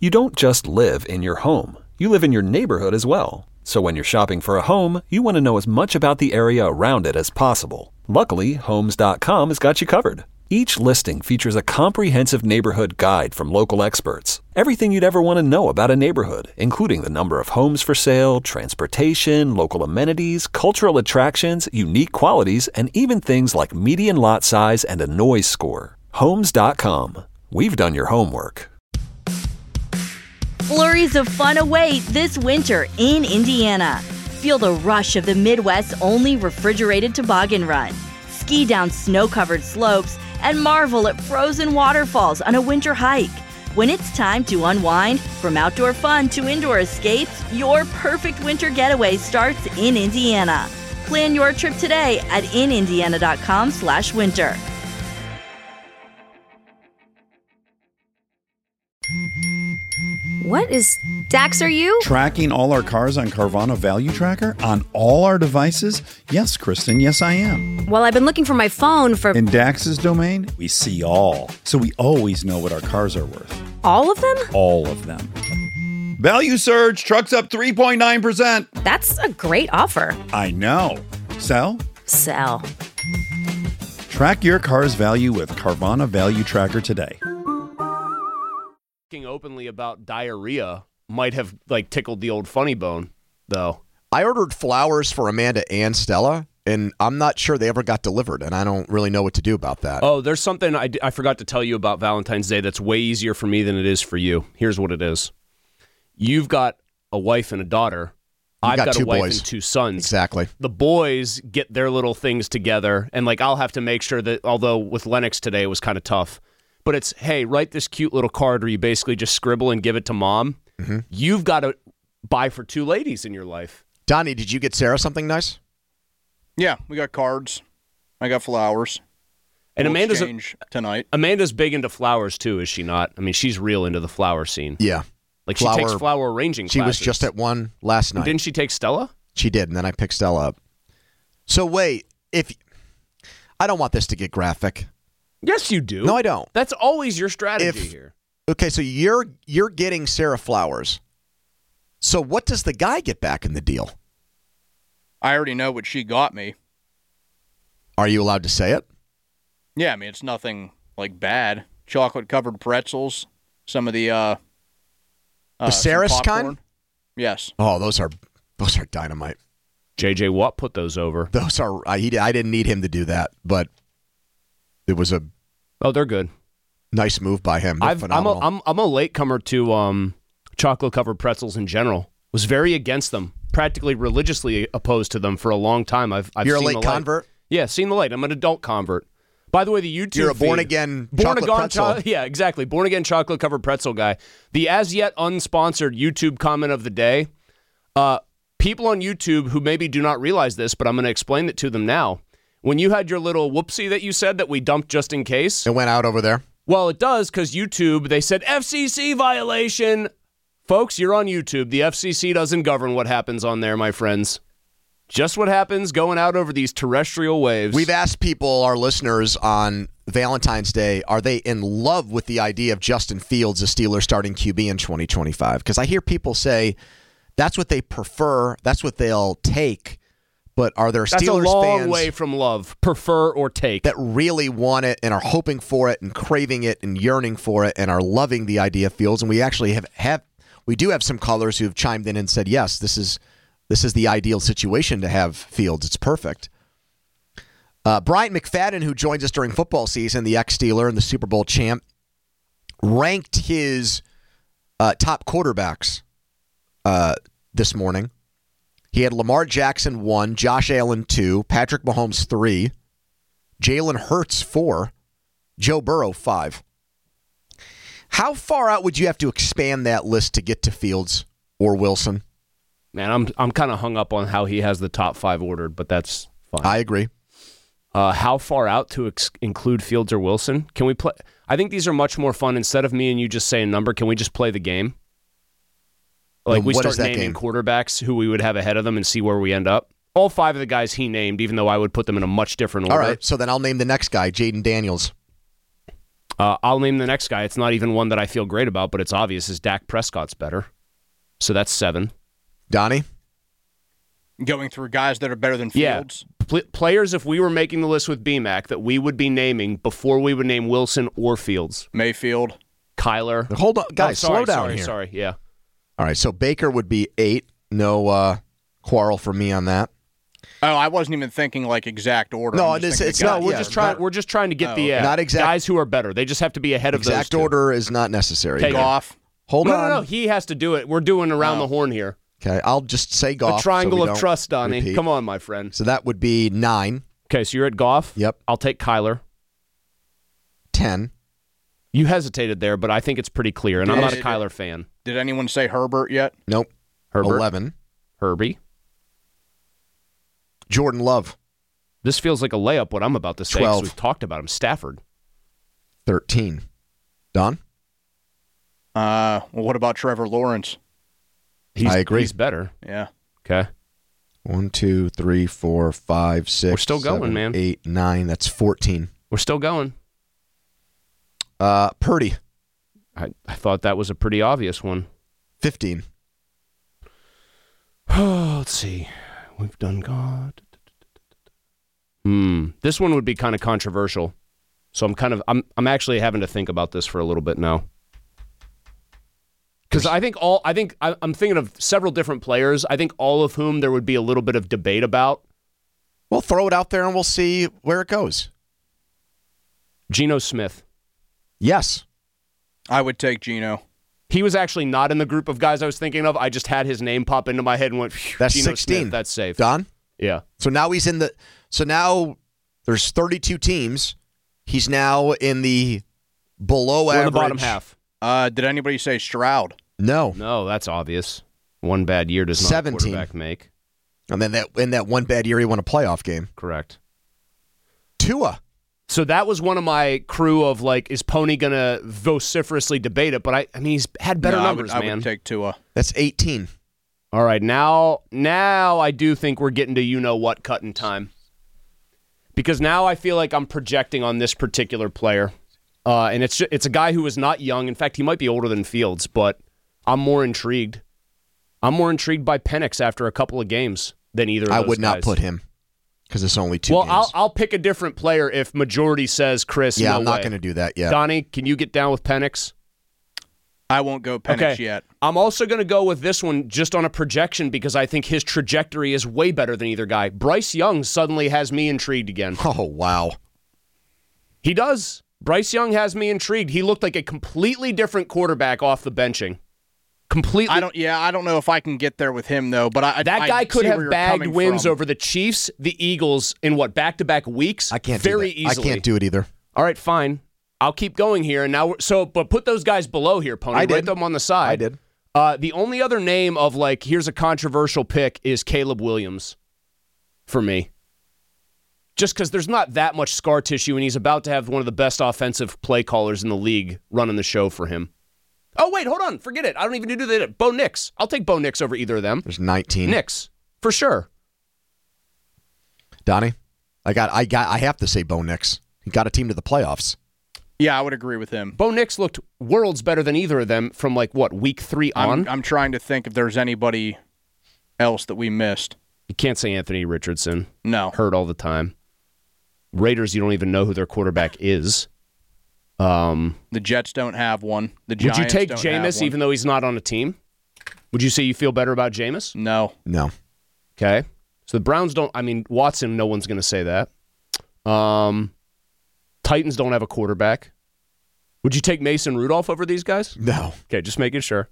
You don't just live in your home. You live in your neighborhood as well. So when you're shopping for a home, you want to know as much about the area around it as possible. Luckily, Homes.com has got you covered. Each listing features a comprehensive neighborhood guide from local experts. Everything you'd ever want to know about a neighborhood, including the number of homes for sale, transportation, local amenities, cultural attractions, unique qualities, and even things like median lot size and a noise score. Homes.com. We've done your homework. Flurries of fun await this winter in Indiana. Feel the rush of the Midwest's only refrigerated toboggan run. Ski down snow-covered slopes and marvel at frozen waterfalls on a winter hike. When it's time to unwind, from outdoor fun to indoor escapes, your perfect winter getaway starts in Indiana. Plan your trip today at inindiana.com/winter. What is Dax, are you? Tracking all our cars on Carvana Value Tracker on all our devices? Yes, Kristen, yes I am. Well, I've been looking for my phone for... In Dax's domain, we see all. So we always know what our cars are worth. All of them? All of them. Value surge, trucks up 3.9%. That's a great offer. I know. Sell? Sell. Track your car's value with Carvana Value Tracker today. Openly about diarrhea might have tickled the old funny bone, though. I ordered flowers for Amanda and Stella, and I'm not sure they ever got delivered, and I don't really know what to do about that. Oh, there's something I forgot to tell you about Valentine's Day that's way easier for me than it is for you. Here's what it is. You've got a wife and a daughter. I've got a wife boys. and two sons. Exactly. The boys get their little things together, and I'll have to make sure that, although with Lennox today it was kind of tough, but it's, hey, write this cute little card where you basically just scribble and give it to mom. Mm-hmm. You've got to buy for two ladies in your life. Donnie, did you get Sarah something nice? Yeah, we got cards. I got flowers. And we'll exchange tonight. Amanda's big into flowers, too, is she not? I mean, she's real into the flower scene. Yeah. She takes flower arranging classes. She was just at one last night. Didn't she take Stella? She did, and then I picked Stella up. So wait, I don't want this to get graphic. Yes, you do. No, I don't. That's always your strategy here. Okay, so you're getting Sarah flowers. So what does the guy get back in the deal? I already know what she got me. Are you allowed to say it? Yeah, I mean, it's nothing bad. Chocolate-covered pretzels, some of the Saris kind? Yes. Oh, those are dynamite. J.J. Watt put those over. Those are. I didn't need him to do that, but it was a. Oh, they're good. Nice move by him. Phenomenal. I'm a latecomer to chocolate-covered pretzels in general. Was very against them. Practically religiously opposed to them for a long time. You're seen a late convert? Yeah, seen the light. I'm an adult convert. By the way, the YouTube You're a feed, born-again chocolate pretzel. Yeah, exactly. Born-again chocolate-covered pretzel guy. The as-yet unsponsored YouTube comment of the day, people on YouTube who maybe do not realize this, but I'm going to explain it to them now. When you had your little whoopsie that you said that we dumped just in case. It went out over there? Well, it does because YouTube, they said FCC violation. Folks, you're on YouTube. The FCC doesn't govern what happens on there, my friends. Just what happens going out over these terrestrial waves. We've asked people, our listeners, on Valentine's Day, are they in love with the idea of Justin Fields as Steelers starting QB in 2025? Because I hear people say that's what they prefer, that's what they'll take. But are there Steelers fans... That's a long way from love, prefer or take. ...that really want it and are hoping for it and craving it and yearning for it and are loving the idea of Fields? And we actually we do have some callers who've chimed in and said, yes, this is the ideal situation to have Fields. It's perfect. Bryant McFadden, who joins us during football season, the ex-Steeler and the Super Bowl champ, ranked his top quarterbacks this morning. He had Lamar Jackson 1, Josh Allen 2, Patrick Mahomes 3, Jalen Hurts 4, Joe Burrow 5. How far out would you have to expand that list to get to Fields or Wilson? Man, I'm kind of hung up on how he has the top 5 ordered, but that's fine. I agree. How far out to include Fields or Wilson? Can we play? I think these are much more fun. Instead of me and you just saying a number, can we just play the game? We start naming quarterbacks who we would have ahead of them and see where we end up. All 5 of the guys he named, even though I would put them in a much different order. All right, so then I'll name the next guy, Jaden Daniels. I'll name the next guy. It's not even one that I feel great about, but it's obvious is Dak Prescott's better. So that's 7. Donnie? Going through guys that are better than Fields? Yeah. Players, if we were making the list with BMAC, that we would be naming before we would name Wilson or Fields. Mayfield. Kyler. Hold on, guys, slow down here. Sorry, yeah. All right, so Baker would be 8. No quarrel for me on that. Oh, I wasn't even thinking like exact order. No, it's not. We're just trying to get the not exact, guys who are better. They just have to be ahead of those. Exact order is not necessary. Okay, Goff. Hold on. No. He has to do it. We're doing around the horn here. Okay, I'll just say Goff. The triangle so of trust, Donnie. repeat. Come on, my friend. So that would be 9. Okay, so you're at Goff. Yep. I'll take Kyler. 10. You hesitated there, but I think it's pretty clear, and I'm not a Kyler fan. Did anyone say Herbert yet? Nope. Herbert. 11. Herbie. Jordan Love. This feels like a layup, what I'm about to say, 12. because we've talked about him. Stafford. 13. Don? Well, what about Trevor Lawrence? I agree. He's better. Yeah. Okay. 1, 2, 3, 4, 5, 6. We're still going, 7, man. 8, 9. That's 14. We're still going. Purdy. I thought that was a pretty obvious one. 15. Oh, let's see. We've done God. This one would be kind of controversial. So I'm actually having to think about this for a little bit now. Because I'm thinking of several different players. I think all of whom there would be a little bit of debate about. We'll throw it out there and we'll see where it goes. Geno Smith. Yes. I would take Geno. He was actually not in the group of guys I was thinking of. I just had his name pop into my head and went, that's Geno 16. Smith, that's safe. Don? Yeah. So now he's in the. So now there's 32 teams. He's now in the below average. In the bottom half. Did anybody say Stroud? No. No, that's obvious. One bad year does not 17. a quarterback make. And then in that one bad year, he won a playoff game. Correct. Tua. So that was one of my crew of like, is Pony going to vociferously debate it? But I mean, he's had better numbers, man. I would take Tua. That's 18. All right, now I do think we're getting to you-know-what cutting time. Because now I feel like I'm projecting on this particular player. And it's a guy who is not young. In fact, he might be older than Fields, but I'm more intrigued. I'm more intrigued by Penix after a couple of games than either of those I would not guys. put him because it's only 2 games. Well, I'll pick a different player if majority says Chris. Yeah, no I'm not way. going to do that yet. Donnie, can you get down with Penix? I won't go Penix yet. I'm also going to go with this one just on a projection because I think his trajectory is way better than either guy. Bryce Young suddenly has me intrigued again. Oh, wow. He does. Bryce Young has me intrigued. He looked like a completely different quarterback off the benching. Completely. I don't know if I can get there with him though. But that guy could have bagged wins from. over the Chiefs, the Eagles in back-to-back weeks. I can't very do that. easily. I can't do it either. All right, fine. I'll keep going here. And now, but put those guys below here, Pony. I did. Write them on the side. I did. The only other name of like, here's a controversial pick is Caleb Williams for me. Just because there's not that much scar tissue, and he's about to have one of the best offensive play callers in the league running the show for him. Oh, wait, hold on. Forget it. I don't even do that. Bo Nix. I'll take Bo Nix over either of them. There's 19. Nix, for sure. Donnie, I have to say Bo Nix. He got a team to the playoffs. Yeah, I would agree with him. Bo Nix looked worlds better than either of them from like what, week 3 on? I'm trying to think if there's anybody else that we missed. You can't say Anthony Richardson. No. Hurt all the time. Raiders, you don't even know who their quarterback is. The Jets don't have one. The Giants would you take don't Jameis even though he's not on a team? Would you say you feel better about Jameis? No. Okay. So the Browns don't, I mean, Watson, no one's going to say that. Titans don't have a quarterback. Would you take Mason Rudolph over these guys? No. Okay, just making sure.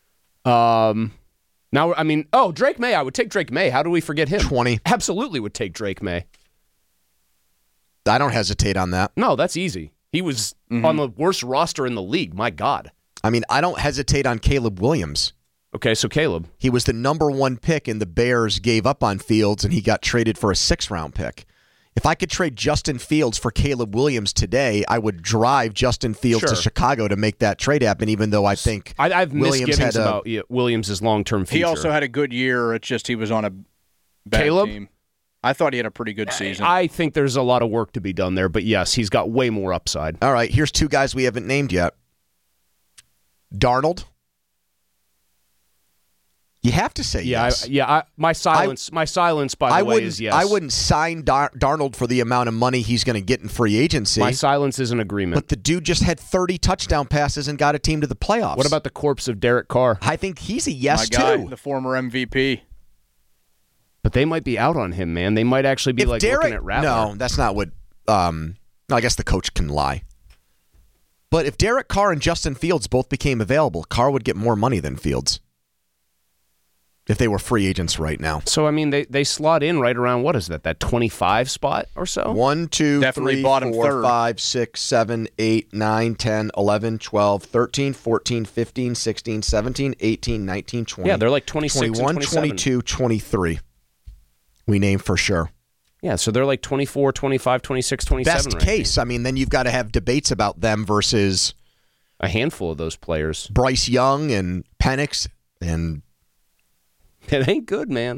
Now, I mean, Drake May. I would take Drake May. How do we forget him? 20. Absolutely would take Drake May. I don't hesitate on that. No, that's easy. He was on the worst roster in the league. My God. I mean, I don't hesitate on Caleb Williams. Okay, so Caleb. He was the number 1 pick, and the Bears gave up on Fields, and he got traded for a 6th-round pick. If I could trade Justin Fields for Caleb Williams today, I would drive Justin Fields to Chicago to make that trade happen, even though I think I've Williams misgivings had about Williams' long-term future. He also had a good year. It's just he was on a bad Caleb? team. I thought he had a pretty good season. I think there's a lot of work to be done there, but yes, he's got way more upside. All right, here's two guys we haven't named yet. Darnold. You have to say yes. My silence, by the way, is yes. I wouldn't sign Darnold for the amount of money he's going to get in free agency. My silence is an agreement. But the dude just had 30 touchdown passes and got a team to the playoffs. What about the corpse of Derek Carr? I think he's a yes, My guy, too. the former MVP. But they might be out on him, man. They might actually be looking at Rattler. No, that's not what. I guess the coach can lie. But if Derek Carr and Justin Fields both became available, Carr would get more money than Fields if they were free agents right now. So, I mean, they slot in right around, what is that 25 spot or so? 1, 2, Definitely 3, bottom 4, third. 5, 6, 7, 8, 9, 10, 11, 12, 13, 14, 15, 16, 17, 18, 19, 20. Yeah, they're like 26 21, and 27. 22, 23. We name for sure. Yeah, so they're like 24, 25, 26, 27 Best right case. I mean, then you've got to have debates about them versus a handful of those players. Bryce Young and Penix and it ain't good, man.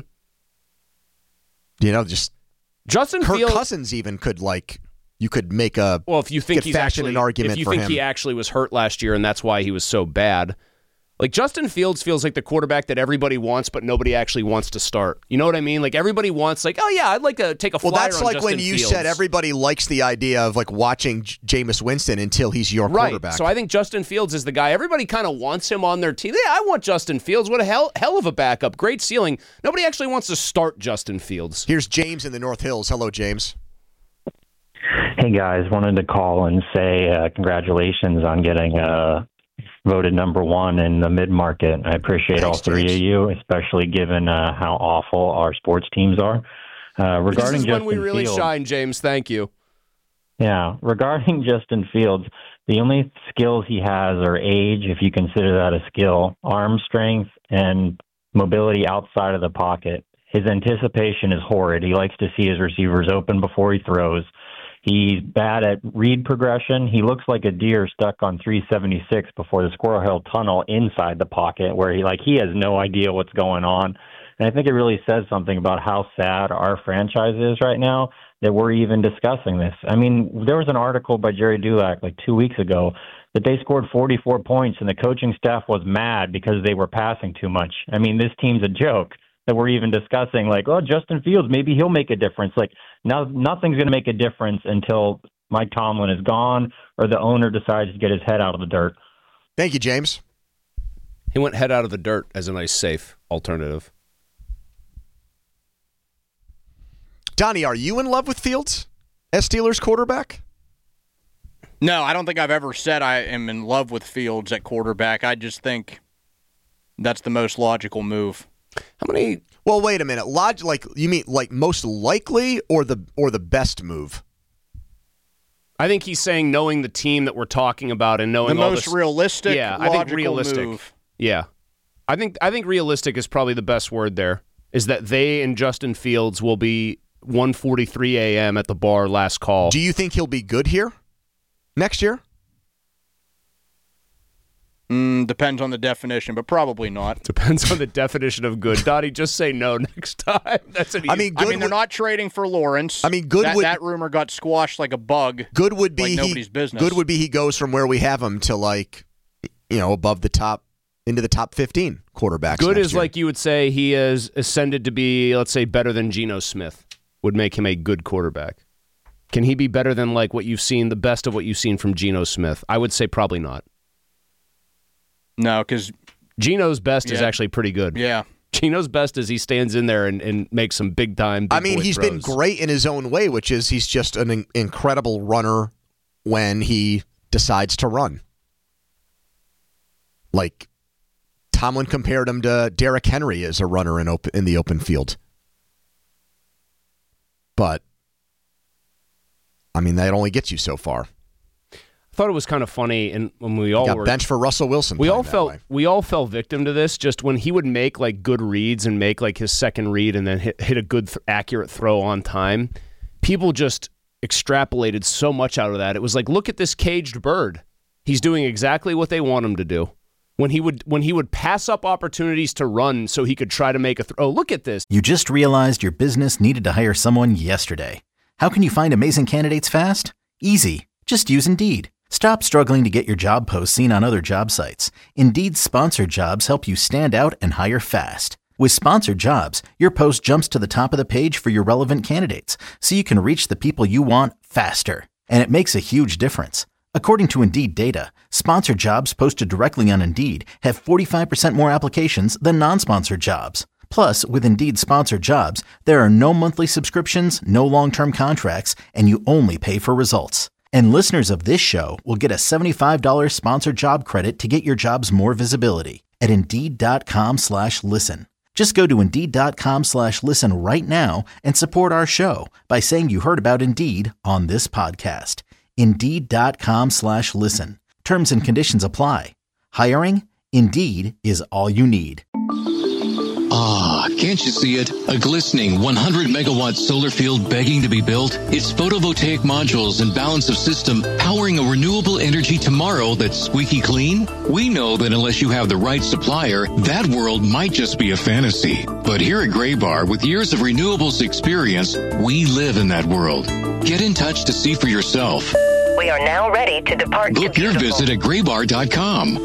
Just Justin Kirk Fields. Cousins even could you could make a if you think an argument if you for think him. he actually was hurt last year and that's why he was so bad. Like Justin Fields feels like the quarterback that everybody wants, but nobody actually wants to start. You know what I mean? Like everybody wants, oh yeah, I'd like to take a flyer on that's like Justin when you Fields. said everybody likes the idea of watching Jameis Winston until he's your right. quarterback. So I think Justin Fields is the guy. Everybody kind of wants him on their team. Yeah, I want Justin Fields. What a hell of a backup. Great ceiling. Nobody actually wants to start Justin Fields. Here's James in the North Hills. Hello, James. Hey guys, wanted to call and say congratulations on getting voted number one in the mid-market. I appreciate all three of you, especially given how awful our sports teams are. Regarding this is Justin when we really Fields, shine, James. Thank you. Yeah, regarding Justin Fields, the only skills he has are age, if you consider that a skill, arm strength, and mobility outside of the pocket. His anticipation is horrid. He likes to see his receivers open before he throws. He's bad at read progression. He looks like a deer stuck on 376 before the Squirrel Hill Tunnel inside the pocket, where he has no idea what's going on. And I think it really says something about how sad our franchise is right now that we're even discussing this. I mean, there was an article by Jerry Dulac 2 weeks ago that they scored 44 points and the coaching staff was mad because they were passing too much. I mean, this team's a joke that we're even discussing, Justin Fields, maybe he'll make a difference. Now nothing's going to make a difference until Mike Tomlin is gone or the owner decides to get his head out of the dirt. Thank you, James. He went head out of the dirt as a nice, safe alternative. Donnie, are you in love with Fields as Steelers quarterback? No, I don't think I've ever said I am in love with Fields at quarterback. I just think that's the most logical move. How many? Well, wait a minute. You mean most likely or the best move? I think he's saying knowing the team that we're talking about and knowing the all most realistic. Yeah, logical I think realistic. Move. Yeah, I think realistic is probably the best word there. Is that they and Justin Fields will be 1:43 a.m. at the bar last call. Do you think he'll be good here next year? Depends on the definition, but probably not. Depends on the definition of good. Dottie, just say no next time. That's an easy. They're not trading for Lawrence. That rumor got squashed like a bug. Good would be nobody's business. Good would be he goes from where we have him to above the top into the top 15 quarterbacks. Good is year. like you would say he has ascended to be, let's say, better than Geno Smith would make him a good quarterback. Can he be better than what you've seen, the best of what you've seen from Geno Smith? I would say probably not. No, because Geno's best is actually pretty good. Yeah. Geno's best is he stands in there and makes some big-time he's throws. Been great in his own way, which is he's just an incredible runner when he decides to run. Tomlin compared him to Derrick Henry as a runner in the open field. But, that only gets you so far. I thought it was kind of funny, and when we all got bench for Russell Wilson. We all fell victim to this. Just when he would make good reads and make his second read and then hit a good accurate throw on time, people just extrapolated so much out of that. It was look at this caged bird. He's doing exactly what they want him to do. When he would pass up opportunities to run so he could try to make a throw. Oh, look at this. You just realized your business needed to hire someone yesterday. How can you find amazing candidates fast? Easy. Just use Indeed. Stop struggling to get your job posts seen on other job sites. Indeed's sponsored jobs help you stand out and hire fast. With sponsored jobs, your post jumps to the top of the page for your relevant candidates, so you can reach the people you want faster. And it makes a huge difference. According to Indeed data, sponsored jobs posted directly on Indeed have 45% more applications than non-sponsored jobs. Plus, with Indeed sponsored jobs, there are no monthly subscriptions, no long-term contracts, and you only pay for results. And listeners of this show will get a $75 sponsored job credit to get your jobs more visibility at Indeed.com/listen. Just go to Indeed.com/listen right now and support our show by saying you heard about Indeed on this podcast. Indeed.com/listen. Terms and conditions apply. Hiring? Indeed is all you need. Ah, can't you see it? A glistening 100-megawatt solar field begging to be built? Its photovoltaic modules and balance of system powering a renewable energy tomorrow that's squeaky clean? We know that unless you have the right supplier, that world might just be a fantasy. But here at Graybar, with years of renewables experience, we live in that world. Get in touch to see for yourself. We are now ready to depart. Book your visit at graybar.com.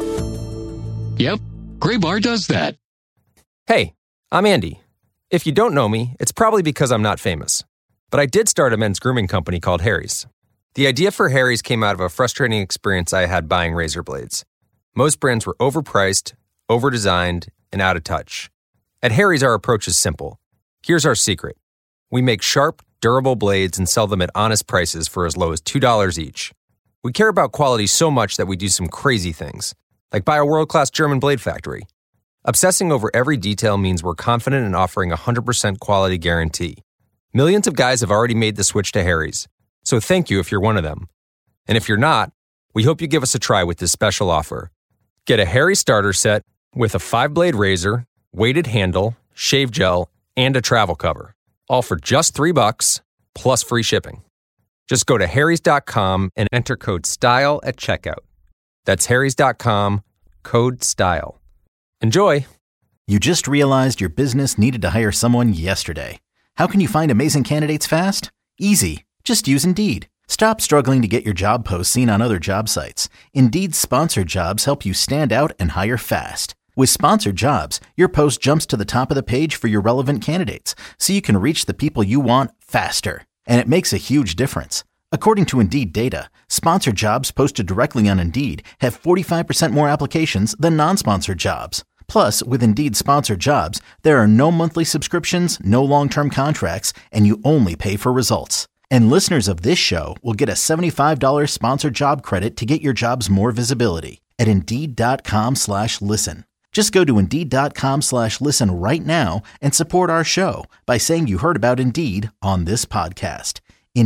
Yep, Graybar does that. Hey, I'm Andy. If you don't know me, it's probably because I'm not famous. But I did start a men's grooming company called Harry's. The idea for Harry's came out of a frustrating experience I had buying razor blades. Most brands were overpriced, overdesigned, and out of touch. At Harry's, our approach is simple. Here's our secret. We make sharp, durable blades and sell them at honest prices for as low as $2 each. We care about quality so much that we do some crazy things, like buy a world-class German blade factory. Obsessing over every detail means we're confident in offering a 100% quality guarantee. Millions of guys have already made the switch to Harry's, so thank you if you're one of them. And if you're not, we hope you give us a try with this special offer. Get a Harry's starter set with a 5-blade razor, weighted handle, shave gel, and a travel cover, all for just $3 plus free shipping. Just go to harrys.com and enter code STYLE at checkout. That's harrys.com, code STYLE. Enjoy! You just realized your business needed to hire someone yesterday. How can you find amazing candidates fast? Easy. Just use Indeed. Stop struggling to get your job posts seen on other job sites. Indeed's sponsored jobs help you stand out and hire fast. With sponsored jobs, your post jumps to the top of the page for your relevant candidates, so you can reach the people you want faster. And it makes a huge difference. According to Indeed data, sponsored jobs posted directly on Indeed have 45% more applications than non-sponsored jobs. Plus, with Indeed sponsored jobs, there are no monthly subscriptions, no long-term contracts, and you only pay for results. And listeners of this show will get a $75 sponsored job credit to get your jobs more visibility at Indeed.com/listen. Just go to Indeed.com/listen right now and support our show by saying you heard about Indeed on this podcast.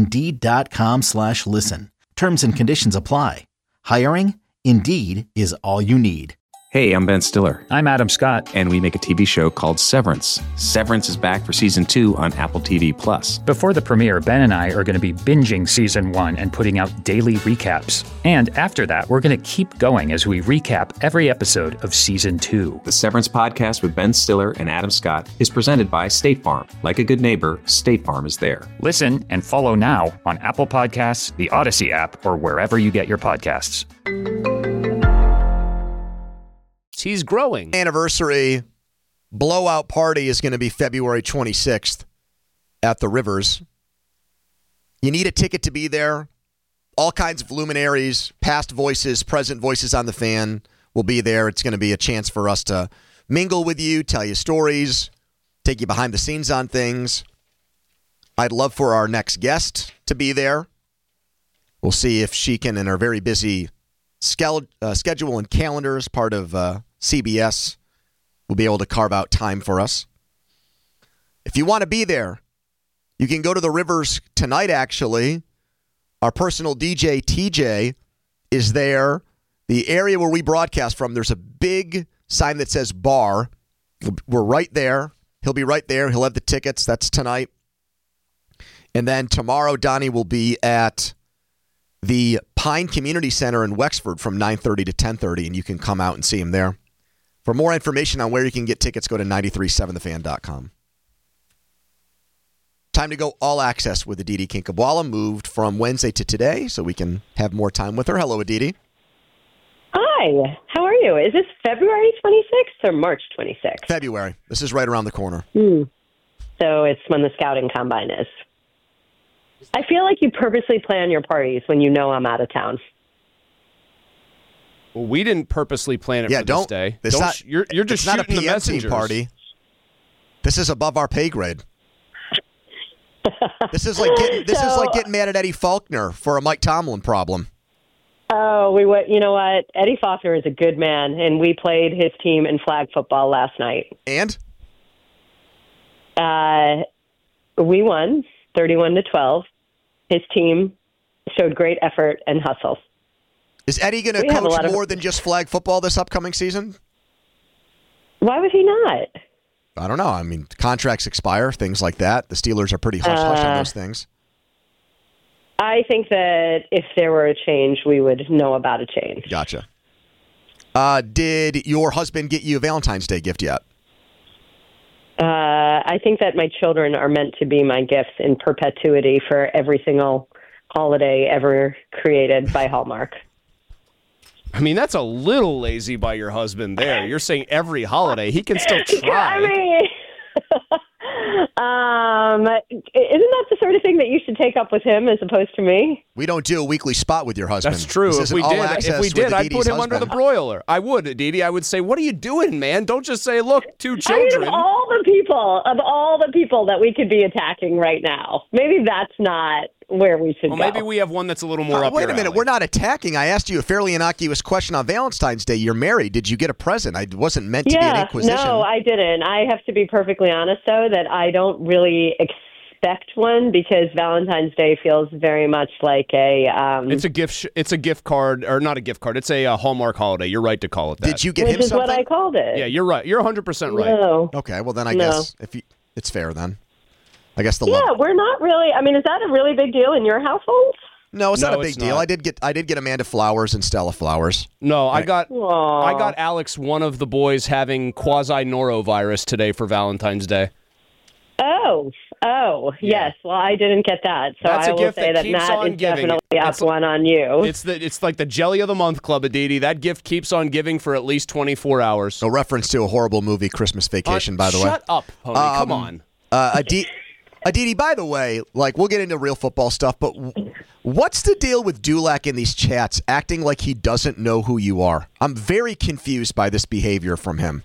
Indeed.com/listen. Terms and conditions apply. Hiring? Indeed is all you need. Hey, I'm Ben Stiller. I'm Adam Scott. And we make a TV show called Severance. Severance is back for Season 2 on Apple TV+. Before the premiere, Ben and I are going to be binging Season 1 and putting out daily recaps. And after that, we're going to keep going as we recap every episode of Season 2. The Severance podcast with Ben Stiller and Adam Scott is presented by State Farm. Like a good neighbor, State Farm is there. Listen and follow now on Apple Podcasts, the Odyssey app, or wherever you get your podcasts. He's growing. Anniversary blowout party is going to be February 26th at the Rivers. You need a ticket to be there. All kinds of luminaries, past voices, present voices on the Fan will be there. It's going to be a chance for us to mingle with you, tell you stories, take you behind the scenes on things. I'd love for our next guest to be there. We'll see if she can, in her very busy schedule and calendar as part of CBS, will be able to carve out time for us. If you want to be there, you can go to the Rivers tonight, actually. Our personal DJ, TJ, is there. The area where we broadcast from, there's a big sign that says bar. We're right there. He'll be right there. He'll have the tickets. That's tonight. And then tomorrow, Donnie will be at the Pine Community Center in Wexford from 9:30 to 10:30, and you can come out and see him there. For more information on where you can get tickets, go to 937thefan.com. Time to go all access with Aditi Kinkhabwala. Moved from Wednesday to today, so we can have more time with her. Hello, Aditi. Hi, how are you? Is this February 26th or March 26th? February. This is right around the corner. So it's when the scouting combine is. I feel like you purposely plan your parties when you know I'm out of town. Well, we didn't purposely plan it for this day. You're just not a shooting the PM messengers. team party. This is above our pay grade. This is like getting mad at Eddie Faulkner for a Mike Tomlin problem. Oh, you know what? Eddie Faulkner is a good man, and we played his team in flag football last night. And? We won 31-12. His team showed great effort and hustle. Is Eddie going to coach more than just flag football this upcoming season? Why would he not? I don't know. I mean, contracts expire, things like that. The Steelers are pretty hush-hush on those things. I think that if there were a change, we would know about a change. Gotcha. Did your husband get you a Valentine's Day gift yet? I think that my children are meant to be my gifts in perpetuity for every single holiday ever created by Hallmark. I mean, that's a little lazy by your husband there. You're saying every holiday. He can still try. I mean, isn't that the sort of thing that you should take up with him as opposed to me? We don't do a weekly spot with your husband. That's true. If we did, I'd put him under the broiler. I would, Aditi. I would say, what are you doing, man? Don't just say, look, two children. I mean, of all the people that we could be attacking right now, maybe that's not where we should go. Maybe we have one that's a little more up Wait your a minute. alley. We're not attacking. I asked you a fairly innocuous question on Valentine's Day. You're married. Did you get a present? I wasn't meant to be an inquisition. No, I didn't. I have to be perfectly honest, though, that I don't really expect one because Valentine's Day feels very much like a... It's a gift. It's a gift card, or not a gift card. It's a Hallmark holiday. You're right to call it that. Did you get him something? Which is what I called it. Yeah, you're right. You're 100% right. No. Okay, well then I guess it's fair then. I guess we're not really. I mean, is that a really big deal in your household? No, it's not a big deal. I did get Amanda flowers and Stella flowers. No, I got Alex, one of the boys, having quasi-norovirus today for Valentine's Day. Yes. Well, I didn't get that, so That's I a will gift say that that keeps Matt on is giving. definitely up one on you. It's like the Jelly of the Month Club, Aditi. That gift keeps on giving for at least 24 hours. A reference to a horrible movie, Christmas Vacation, by the way. Shut up, Pony. Come on. Aditi, by the way, we'll get into real football stuff, but what's the deal with Dulac in these chats acting like he doesn't know who you are? I'm very confused by this behavior from him.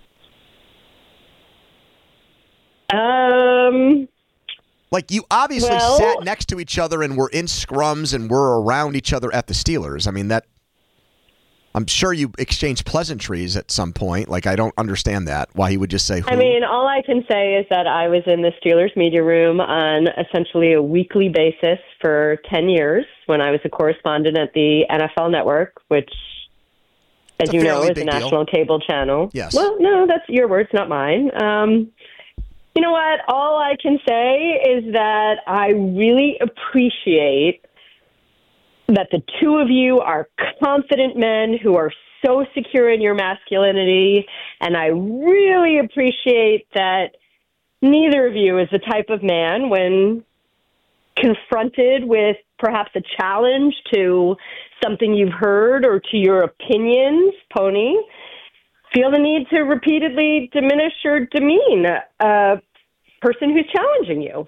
You obviously sat next to each other and were in scrums and were around each other at the Steelers. I mean, I'm sure you exchanged pleasantries at some point. I don't understand that, why he would just say who. I mean, all I can say is that I was in the Steelers media room on essentially a weekly basis for 10 years when I was a correspondent at the NFL Network, which, as you know, is a national cable channel. Yes. Well, no, that's your words, not mine. You know what? All I can say is that I really appreciate that the two of you are confident men who are so secure in your masculinity, and I really appreciate that neither of you is the type of man, when confronted with perhaps a challenge to something you've heard or to your opinions, Pony, feel the need to repeatedly diminish or demean a person who's challenging you.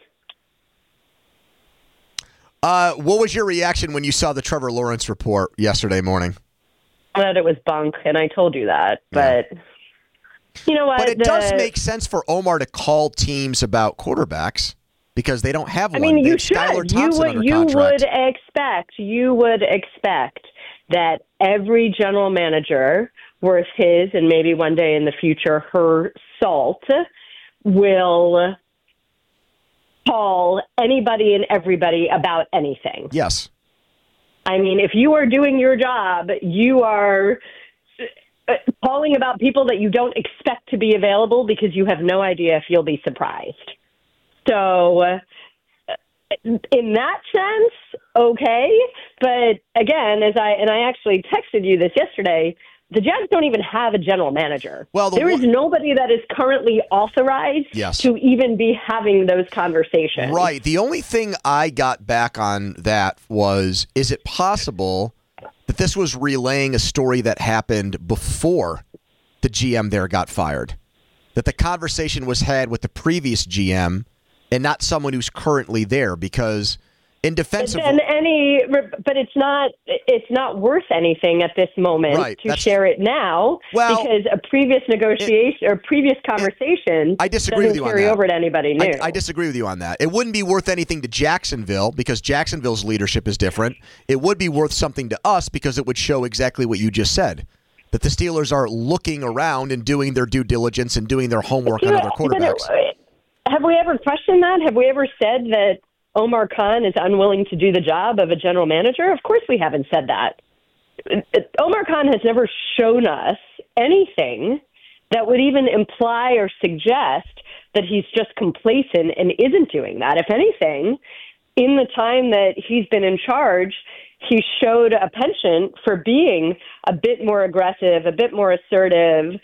What was your reaction when you saw the Trevor Lawrence report yesterday morning? That it was bunk, and I told you that. But you know what? But it does make sense for Omar to call teams about quarterbacks because they don't have one. I mean, they you have should. Skylar Thompson under contract. You would expect that every general manager worth his and maybe one day in the future her salt will call anybody and everybody about anything. Yes. I mean, if you are doing your job, you are calling about people that you don't expect to be available because you have no idea if you'll be surprised. So in that sense, okay. But again, I actually texted you this yesterday, the Jags don't even have a general manager. Well, there is nobody that is currently authorized to even be having those conversations. Right. The only thing I got back on that was, is it possible that this was relaying a story that happened before the GM there got fired? That the conversation was had with the previous GM and not someone who's currently there, because in defense of but it's not worth anything at this moment to share it now, because a previous negotiation or previous conversation I disagree with you on carry that. over to anybody new. I disagree with you on that. It wouldn't be worth anything to Jacksonville because Jacksonville's leadership is different. It would be worth something to us because it would show exactly what you just said, that the Steelers are looking around and doing their due diligence and doing their homework on other quarterbacks. Have we ever questioned that? Have we ever said that Omar Khan is unwilling to do the job of a general manager? Of course we haven't said that. Omar Khan has never shown us anything that would even imply or suggest that he's just complacent and isn't doing that. If anything, in the time that he's been in charge, he showed a penchant for being a bit more aggressive, a bit more assertive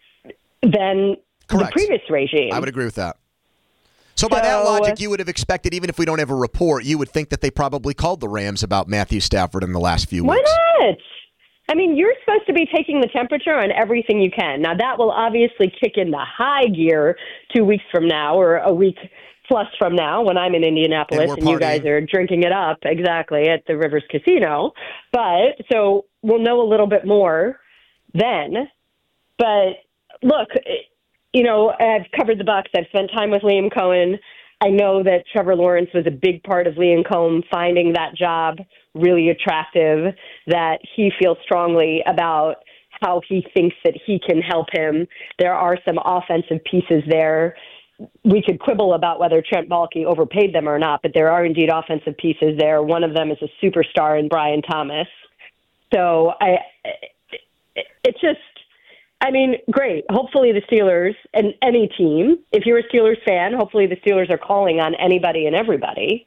than the previous regime. I would agree with that. So by that logic, you would have expected, even if we don't have a report, you would think that they probably called the Rams about Matthew Stafford in the last few weeks. Why not? I mean, you're supposed to be taking the temperature on everything you can. Now, that will obviously kick into high gear 2 weeks from now or a week plus from now when I'm in Indianapolis and you guys are drinking it up, exactly, at the Rivers Casino. But, so we'll know a little bit more then. But, look, you know, I've covered the Bucs. I've spent time with Liam Cohen. I know that Trevor Lawrence was a big part of Liam Cohen finding that job really attractive, that he feels strongly about how he thinks that he can help him. There are some offensive pieces there. We could quibble about whether Trent Baalke overpaid them or not, but there are indeed offensive pieces there. One of them is a superstar in Brian Thomas. So it's just, I mean, great. Hopefully the Steelers and any team, if you're a Steelers fan, hopefully the Steelers are calling on anybody and everybody.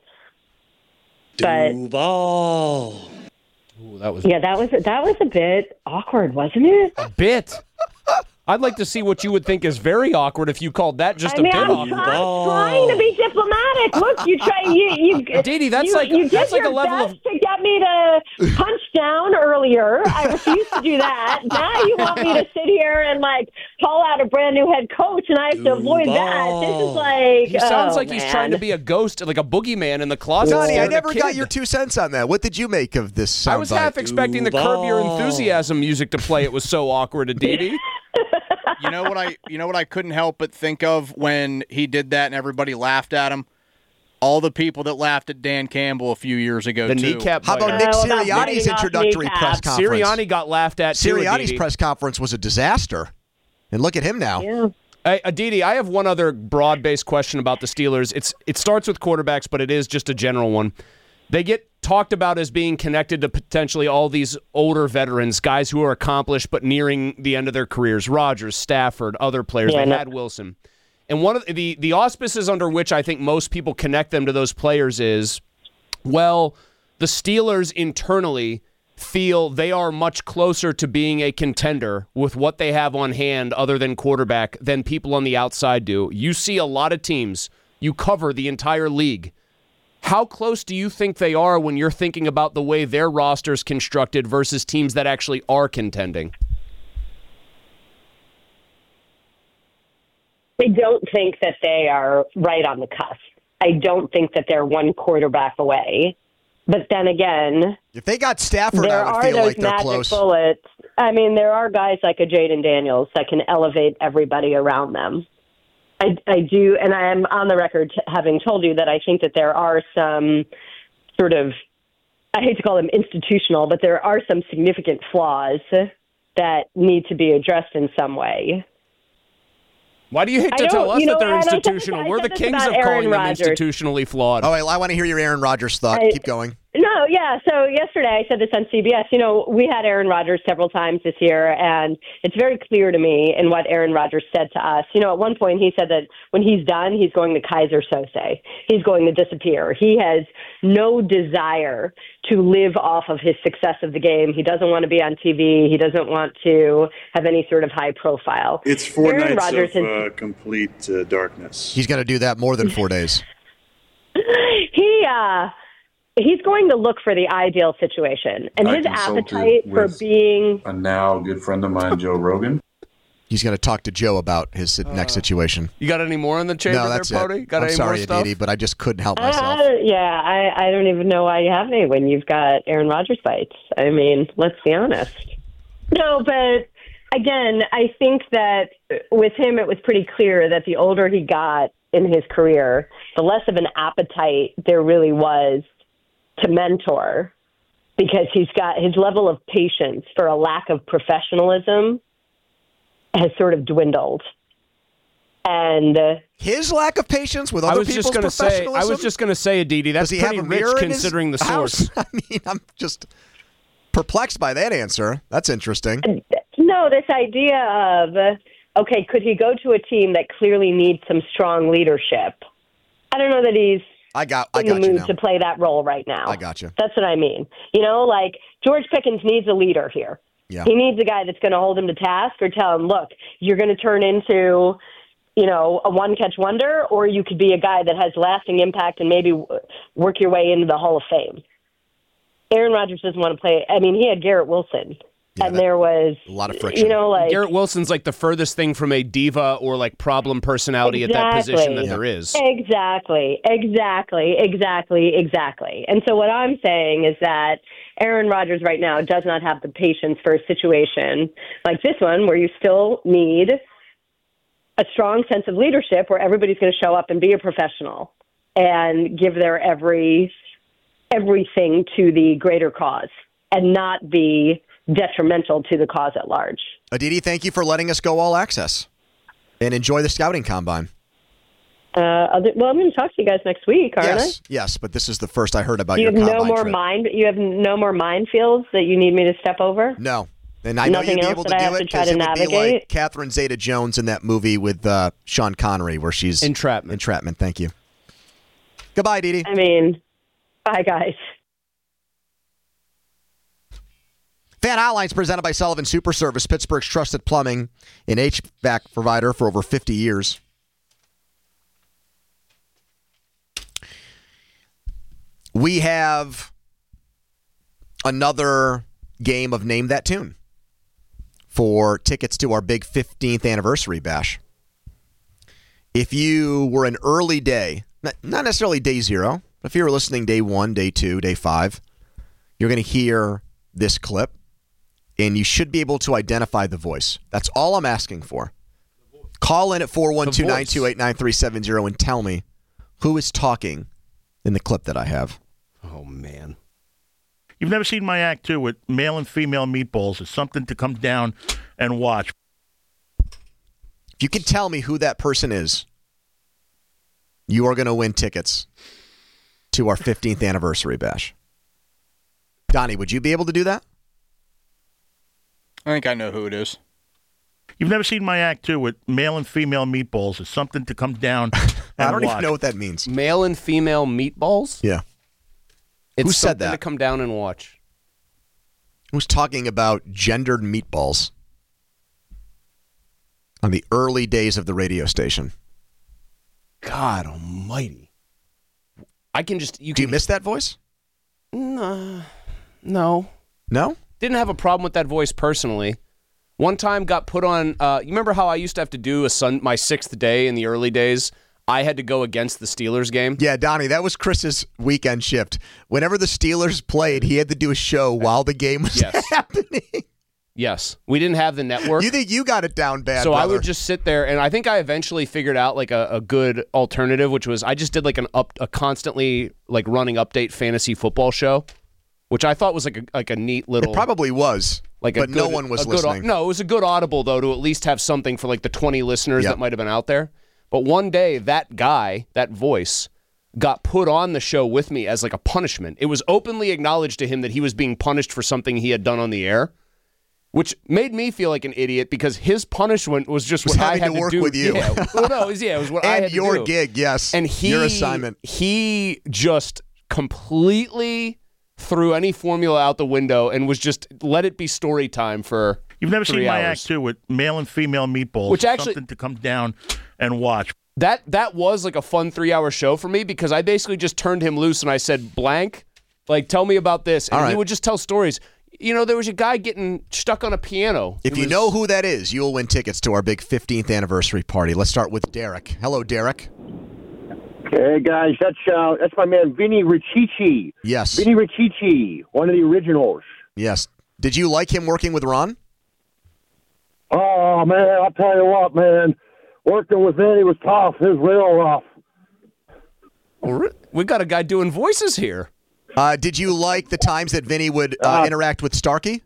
Duval. Ooh, that was a bit awkward, wasn't it? A bit. I'd like to see what you would think is very awkward if you called that just a bit awkward. I'm trying to be diplomatic. Look, you try. You Didi, that's like a level of to get me to punch down earlier. I refused to do that. Now you want me to sit here and like call out a brand new head coach, and I have to avoid that. This is like he sounds like he's trying to be a ghost, like a boogeyman in the closet. Johnny, I never got your 2 cents on that. What did you make of this soundbite? I was half expecting the Curb Your Enthusiasm music to play. It was so awkward to Didi. You know what I couldn't help but think of when he did that and everybody laughed at him? All the people that laughed at Dan Campbell a few years ago, the too. kneecap How about Nick Sirianni's introductory press conference? Sirianni got laughed at, too, Sirianni's Aditi. press conference was a disaster. And look at him now. Yeah. Hey, Aditi, I have one other broad-based question about the Steelers. It starts with quarterbacks, but it is just a general one. They get talked about as being connected to potentially all these older veterans, guys who are accomplished but nearing the end of their careers. Rodgers, Stafford, other players. They had Wilson. And one of the auspices under which I think most people connect them to those players is, well, the Steelers internally feel they are much closer to being a contender with what they have on hand other than quarterback than people on the outside do. You see a lot of teams. You cover the entire league. How close do you think they are when you're thinking about the way their roster's constructed versus teams that actually are contending? I don't think that they are right on the cusp. I don't think that they're one quarterback away. But then again, if they got Stafford, I would feel like they're close. Bullets. I mean, there are guys like a Jaden Daniels that can elevate everybody around them. I do, and I am on the record having told you that I think that there are some sort of, I hate to call them institutional, but there are some significant flaws that need to be addressed in some way. Why do you hate to tell us that they're institutional? We're the kings of calling them institutionally flawed. Oh, I want to hear your Aaron Rodgers thought. Keep going. No, yeah. So yesterday I said this on CBS. You know, we had Aaron Rodgers several times this year, and it's very clear to me in what Aaron Rodgers said to us. You know, at one point he said that when he's done, he's going to Kaiser Sose. He's going to disappear. He has no desire to live off of his success of the game. He doesn't want to be on TV. He doesn't want to have any sort of high profile. It's 4 nights of complete darkness. He's going to do that more than 4 days. He's going to look for the ideal situation, and his appetite for being a now good friend of mine, Joe Rogan. He's going to talk to Joe about his next situation. You got any more in the chamber that's there, Pody? I'm sorry, Aditi, but I just couldn't help myself. I don't even know why you have any when you've got Aaron Rodgers bites. I mean, let's be honest. No, but again, I think that with him, it was pretty clear that the older he got in his career, the less of an appetite there really was to mentor, because he's got his level of patience for a lack of professionalism has sort of dwindled. And his lack of patience with other people's professionalism? I was just going to say, Aditi, that's pretty rich considering the source. I mean, I'm just perplexed by that answer. That's interesting. No, this idea of, okay, could he go to a team that clearly needs some strong leadership? I don't know that he's in the mood to play that role right now. I got you. That's what I mean. You know, like George Pickens needs a leader here. Yeah. He needs a guy that's going to hold him to task or tell him, look, you're going to turn into, you know, a one-catch wonder, or you could be a guy that has lasting impact and maybe work your way into the Hall of Fame. Aaron Rodgers doesn't want to play. I mean, he had Garrett Wilson. Yeah, and there was a lot of friction. You know, like Garrett Wilson's like the furthest thing from a diva or like problem personality at that position that there is. Exactly. And so what I'm saying is that Aaron Rodgers right now does not have the patience for a situation like this one, where you still need a strong sense of leadership, where everybody's going to show up and be a professional and give their everything to the greater cause and not be detrimental to the cause at large. Aditi, thank you for letting us go all access and enjoy the scouting combine. Well, I'm going to talk to you guys next week, aren't I? Yes, but this is the first I heard about you your have combine no more trip. You have no more minefields that you need me to step over? No. And I know you'll be able to do it because it would be like Catherine Zeta-Jones in that movie with Sean Connery where she's... Entrapment, thank you. Goodbye, Aditi. I mean, bye, guys. Fan Hotlines presented by Sullivan Super Service, Pittsburgh's trusted plumbing and HVAC provider for over 50 years. We have another game of Name That Tune for tickets to our big 15th anniversary bash. If you were an early day, not necessarily day 0, but if you were listening day 1, day 2, day 5, you're going to hear this clip. And you should be able to identify the voice. That's all I'm asking for. Call in at 412-928-9370 and tell me who is talking in the clip that I have. Oh, man. You've never seen my act, too, with male and female meatballs. It's something to come down and watch. If you can tell me who that person is, you are going to win tickets to our 15th anniversary bash. Donnie, would you be able to do that? I think I know who it is. You've never seen my act, too, with male and female meatballs. It's something to come down and I don't watch. even know what that means. Male and female meatballs? Yeah. It's Who said something that? to come down and watch. Who's talking about gendered meatballs on the early days of the radio station? God almighty. Do you miss that voice? No. No? Didn't have a problem with that voice personally. One time got put on, you remember how I used to have to do my 6th day in the early days? I had to go against the Steelers game. Yeah, Donnie, that was Chris's weekend shift. Whenever the Steelers played, he had to do a show while the game was happening. Yes. We didn't have the network. You think you got it down bad, So brother. I would just sit there, and I think I eventually figured out like a good alternative, which was I just did like a constantly like running update fantasy football show, which I thought was like a neat little... It probably was, but no one was listening. No, it was a good audible, though, to at least have something for like the 20 listeners that might have been out there. But one day, that guy, that voice, got put on the show with me as like a punishment. It was openly acknowledged to him that he was being punished for something he had done on the air, which made me feel like an idiot because his punishment was just what I had to work do with you. Yeah, well, no, it was what I had to do. And your gig, yes. And your assignment. He just completely threw any formula out the window and was just let it be story time for. You've never 3 seen my hours. act too with male and female meatballs. Which actually something to come down and watch. That was like a fun 3-hour show for me because I basically just turned him loose and I said, blank, like, tell me about this. And he would just tell stories. You know, there was a guy getting stuck on a piano. If you know who that is, you'll win tickets to our big 15th anniversary party. Let's start with Derek. Hello, Derek. Hey, guys, that's my man, Vinny Riccici. Yes. Vinny Riccici, one of the originals. Yes. Did you like him working with Ron? Oh, man, I'll tell you what, man. Working with Vinny was tough. It was real rough. We got a guy doing voices here. Did you like the times that Vinny would interact with Starkey?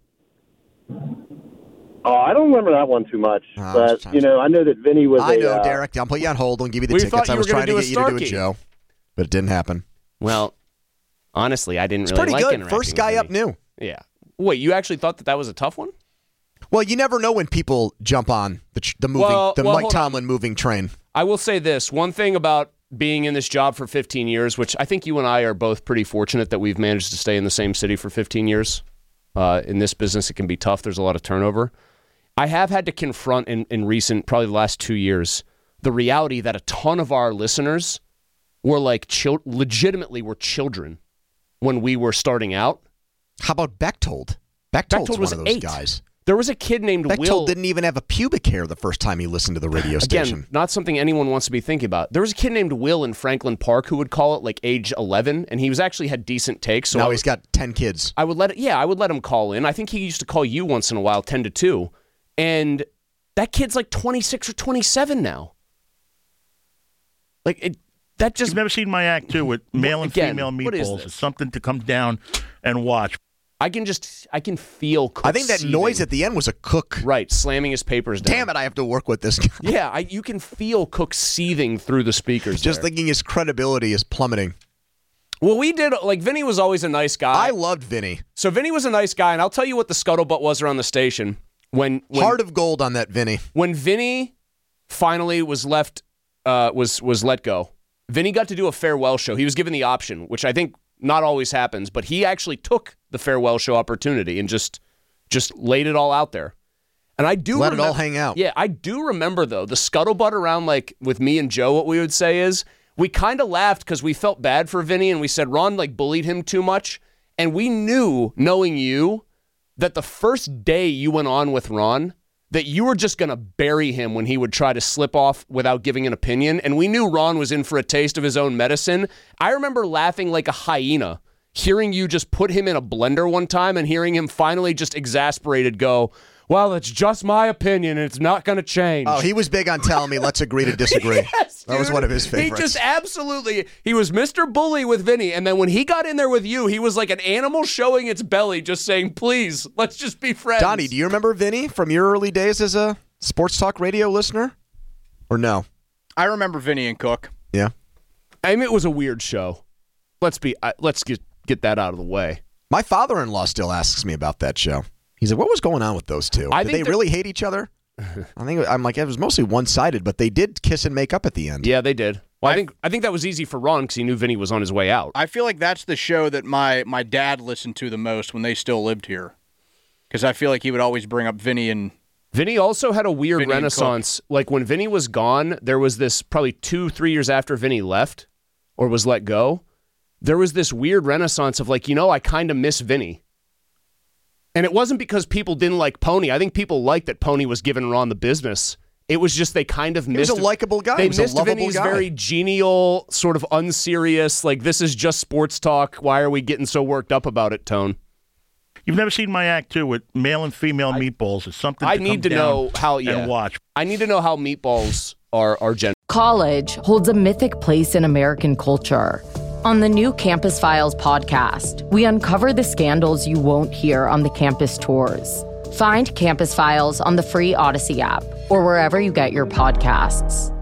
Oh, I don't remember that one too much. But, I know that Vinny was I know, Derek. I'll put you on hold and give you the tickets. I was trying to get you to do a show, but it didn't happen. Well, honestly, I didn't really pretty like good. interacting First guy with up Vinny. new. Yeah. Wait, you actually thought that was a tough one? Well, you never know when people jump on the Mike Tomlin moving train. I will say this. One thing about being in this job for 15 years, which I think you and I are both pretty fortunate that we've managed to stay in the same city for 15 years. In this business, it can be tough. There's a lot of turnover. I have had to confront in recent, probably the last 2 years, the reality that a ton of our listeners were like legitimately were children when we were starting out. How about Bechtold? Bechtold's was one of those 8. guys. There was a kid named Bechtold Will. didn't even have a pubic hair the first time he listened to the radio station. Again, not something anyone wants to be thinking about. There was a kid named Will in Franklin Park who would call it like age 11, and he was actually had decent takes. So now he's got 10 kids. I would let him call in. I think he used to call you once in a while, 10 to 2, and that kid's like 26 or 27 now. Like that just. You've never seen my act too with male and female meatballs. It's something to come down and watch. I can feel Cook I think that seething. noise at the end was a Cook. Right, slamming his papers down. Damn it, I have to work with this guy. Yeah, you can feel Cook seething through the speakers. Just thinking his credibility is plummeting. Well, we did, like, Vinny was always a nice guy. I loved Vinny. So Vinny was a nice guy, and I'll tell you what the scuttlebutt was around the station. When Heart of gold on that Vinny. When Vinny finally was left, was let go, Vinny got to do a farewell show. He was given the option, which I think not always happens, but he actually took the farewell show opportunity and just laid it all out there. And I do let it all hang out. Yeah, I do remember though the scuttlebutt around, like with me and Joe. What we would say is we kind of laughed because we felt bad for Vinny, and we said Ron like bullied him too much, and we knew, knowing you, that the first day you went on with Ron, that you were just going to bury him when he would try to slip off without giving an opinion. And we knew Ron was in for a taste of his own medicine. I remember laughing like a hyena, hearing you just put him in a blender one time and hearing him finally just exasperated go, well, it's just my opinion and it's not going to change. Oh, he was big on telling me, let's agree to disagree. Yes, that was one of his favorites. He just absolutely, he was Mr. Bully with Vinny. And then when he got in there with you, he was like an animal showing its belly, just saying, please, let's just be friends. Donnie, do you remember Vinny from your early days as a sports talk radio listener? Or no? I remember Vinny and Cook. Yeah. I mean, it was a weird show. Let's get that out of the way. My father-in-law still asks me about that show. He's like, what was going on with those two? Did they really hate each other? I'm like, it was mostly one-sided, but they did kiss and make up at the end. Yeah, they did. Well, I think that was easy for Ron because he knew Vinny was on his way out. I feel like that's the show that my dad listened to the most when they still lived here, because I feel like he would always bring up Vinny and. Vinny also had a weird Vinny renaissance. Like when Vinny was gone, there was this probably 2-3 years after Vinny left or was let go. There was this weird renaissance of like, I kind of miss Vinny. And it wasn't because people didn't like Pony. I think people liked that Pony was giving Ron the business. It was just they kind of missed. He was a likable guy. They he was missed a lovable Vinny's guy. very genial, sort of unserious, like this is just sports talk. Why are we getting so worked up about it tone? You've never seen my act too with male and female meatballs. It's something I to need come to down know how. Yeah, and watch. I need to know how meatballs are gender. College holds a mythic place in American culture. On the new Campus Files podcast, we uncover the scandals you won't hear on the campus tours. Find Campus Files on the free Odyssey app or wherever you get your podcasts.